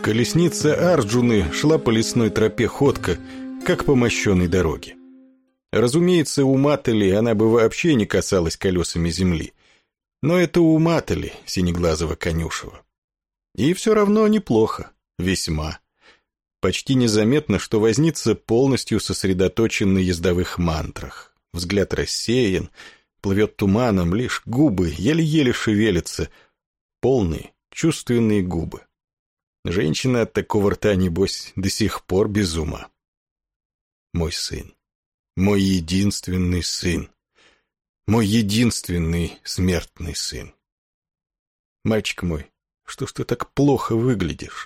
Колесница Арджуны шла по лесной тропе ходко, как по мощенной дороге. Разумеется, у Матали она бы вообще не касалась колесами земли. Но это у Матали, синеглазого конюшева. И все равно неплохо, весьма. Почти незаметно, что возница полностью сосредоточен на ездовых мантрах. Взгляд рассеян, плывет туманом, лишь губы еле-еле шевелятся. Полные, чувственные губы. Женщина от такого рта, небось, до сих пор без ума. Мой сын. Мой единственный сын. Мой единственный смертный сын. Мальчик мой, что ж ты так плохо выглядишь?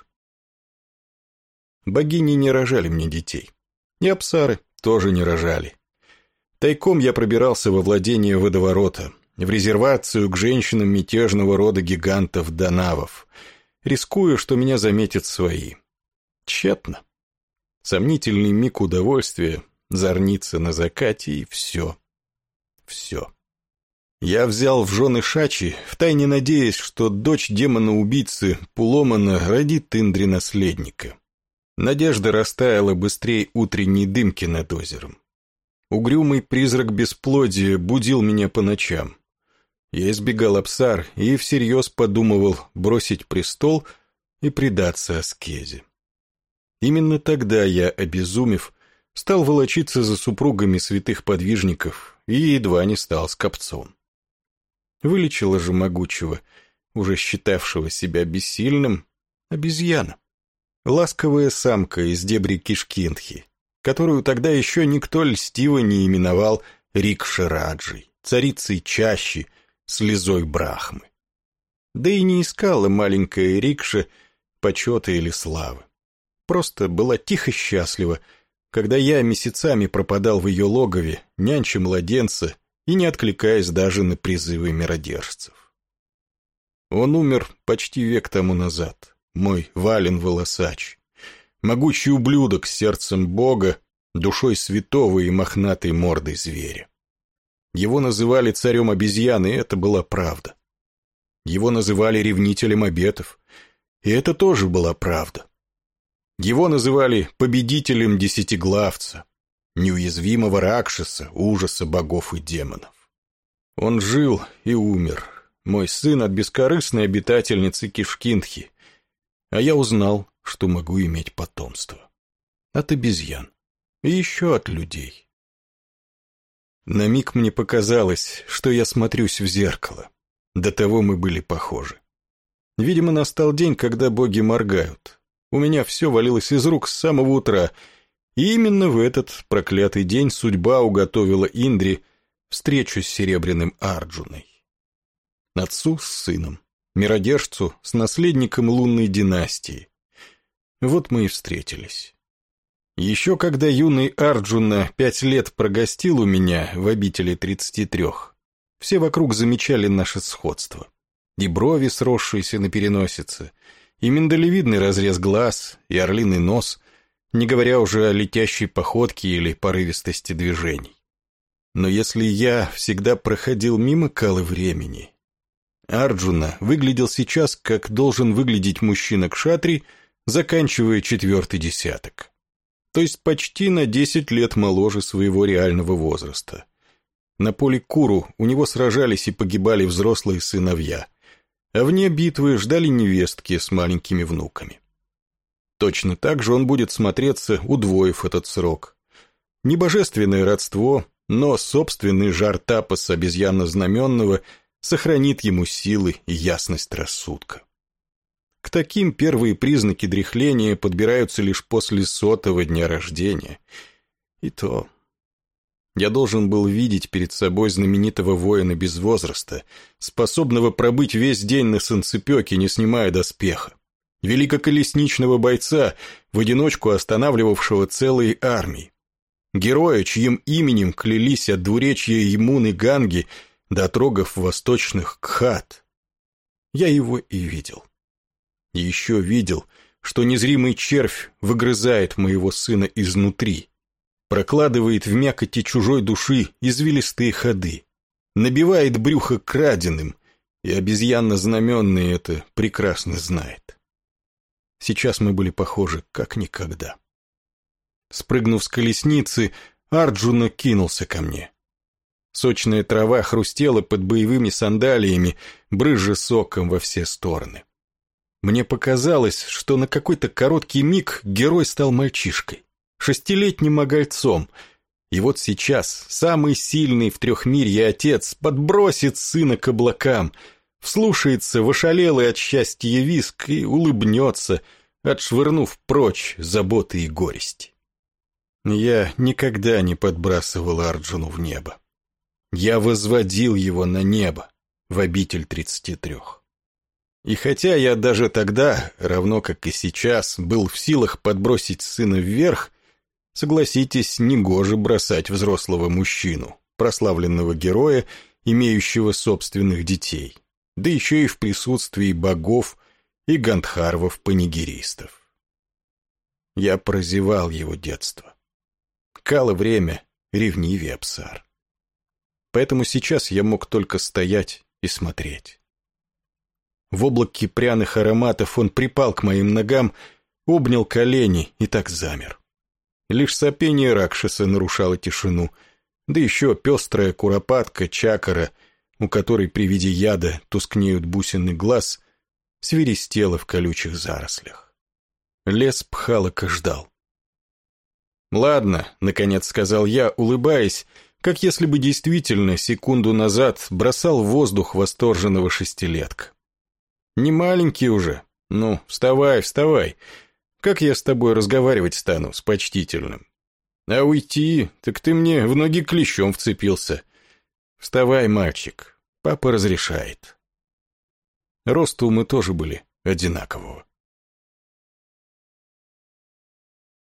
Богини не рожали мне детей. И апсары тоже не рожали. Тайком я пробирался во владение водоворота, в резервацию к женщинам мятежного рода гигантов-данавов, рискуя, что меня заметят свои. Тщетно. Сомнительный миг удовольствия, зорница на закате, и все. Все. Я взял в жены Шачи, втайне надеясь, что дочь демона-убийцы Пуломана родит Индре наследника. Надежда растаяла быстрее утренней дымки над озером. Угрюмый призрак бесплодия будил меня по ночам. Я избегал апсар и всерьез подумывал бросить престол и предаться аскезе. Именно тогда я, обезумев, стал волочиться за супругами святых подвижников и едва не стал скопцом. Вылечила же могучего, уже считавшего себя бессильным, обезьяна. Ласковая самка из дебри Кишкинтхи, которую тогда еще никто льстиво не именовал Рикшараджей, царицей чащи, слезой Брахмы. Да и не искала маленькая Рикша почета или славы. Просто была тихо счастлива, когда я месяцами пропадал в ее логове, нянча младенца и не откликаясь даже на призывы миродержцев. Он умер почти век тому назад, мой Вален-волосач, могучий ублюдок с сердцем бога, душой святого и мохнатой мордой зверя. Его называли царем обезьян, и это была правда. Его называли ревнителем обетов, и это тоже была правда. Его называли победителем десятиглавца, неуязвимого Ракшаса, ужаса богов и демонов. Он жил и умер, мой сын от бескорыстной обитательницы Кишкинтхи, а я узнал, что могу иметь потомство. От обезьян и еще от людей. На миг мне показалось, что я смотрюсь в зеркало. До того мы были похожи. Видимо, настал день, когда боги моргают. У меня все валилось из рук с самого утра, и именно в этот проклятый день судьба уготовила Индре встречу с серебряным Арджуной. Отцу с сыном, миродержцу с наследником лунной династии. Вот мы и встретились. Еще когда юный Арджуна 5 лет прогостил у меня в обители 33, все вокруг замечали наше сходство. И брови, сросшиеся на переносице, и миндалевидный разрез глаз, и орлиный нос, не говоря уже о летящей походке или порывистости движений. Но если я всегда проходил мимо калы времени, Арджуна выглядел сейчас, как должен выглядеть мужчина-кшатри, заканчивая 4-й десяток. То есть почти на 10 лет моложе своего реального возраста. На поле Куру у него сражались и погибали взрослые сыновья, а вне битвы ждали невестки с маленькими внуками. Точно так же он будет смотреться, удвоив этот срок. Не божественное родство, но собственный жар тапоса обезьянно-знаменного сохранит ему силы и ясность рассудка. К таким первые признаки дряхления подбираются лишь после 100-го дня рождения. И то... Я должен был видеть перед собой знаменитого воина без возраста, способного пробыть весь день на санцепёке, не снимая доспеха. Великоколесничного бойца, в одиночку останавливавшего целые армии. Героя, чьим именем клялись от двуречья Ямуны Ганги до отрогов восточных Кхат. Я его и видел. И еще видел, что незримый червь выгрызает моего сына изнутри, прокладывает в мякоти чужой души извилистые ходы, набивает брюхо краденым, и обезьянно-знаменный это прекрасно знает. Сейчас мы были похожи как никогда. Спрыгнув с колесницы, Арджуна кинулся ко мне. Сочная трава хрустела под боевыми сандалиями, брызжа соком во все стороны. Мне показалось, что на какой-то короткий миг герой стал мальчишкой, 6-летним огольцом, и вот сейчас самый сильный в трехмирье отец подбросит сына к облакам, вслушается в ошалелый от счастья визг и улыбнется, отшвырнув прочь заботы и горести. Я никогда не подбрасывал Арджуну в небо. Я возводил его на небо, в обитель 33. И хотя я даже тогда, равно как и сейчас, был в силах подбросить сына вверх, согласитесь, негоже бросать взрослого мужчину, прославленного героя, имеющего собственных детей, да еще и в присутствии богов и гандхарвов-панигеристов. Я прозевал его детство. Кало время ревнивее Апсар. Поэтому сейчас я мог только стоять и смотреть. В облаке пряных ароматов он припал к моим ногам, обнял колени и так замер. Лишь сопение Ракшаса нарушало тишину, да еще пестрая куропатка Чакара, у которой при виде яда тускнеют бусины глаз, свиристела в колючих зарослях. Лес Пхалака ждал. «Ладно», — наконец сказал я, улыбаясь, как если бы действительно секунду назад бросал в воздух восторженного шестилетка. «Не маленький уже. Ну, вставай, вставай. Как я с тобой разговаривать стану, с почтительным? А уйти, так ты мне в ноги клещом вцепился. Вставай, мальчик, папа разрешает». Росту мы тоже были одинакового.